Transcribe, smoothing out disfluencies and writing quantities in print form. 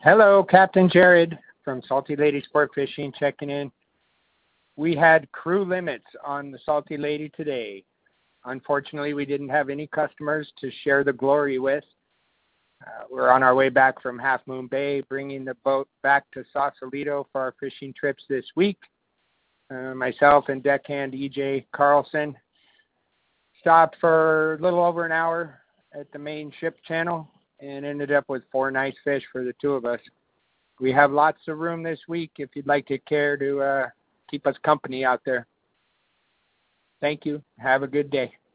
Hello, Captain Jared from Salty Lady Sport Fishing checking in. We had crew limits on the Salty Lady today. Unfortunately, we didn't have any customers to share the glory with. We're on our way back from Half Moon Bay, bringing the boat back to Sausalito for our fishing trips this week. Myself and deckhand EJ Carlson stopped for a little over an hour at the main ship channel and ended up with 4 nice fish for the 2 of us. We have lots of room this week if you'd like to care to keep us company out there. Thank you. Have a good day.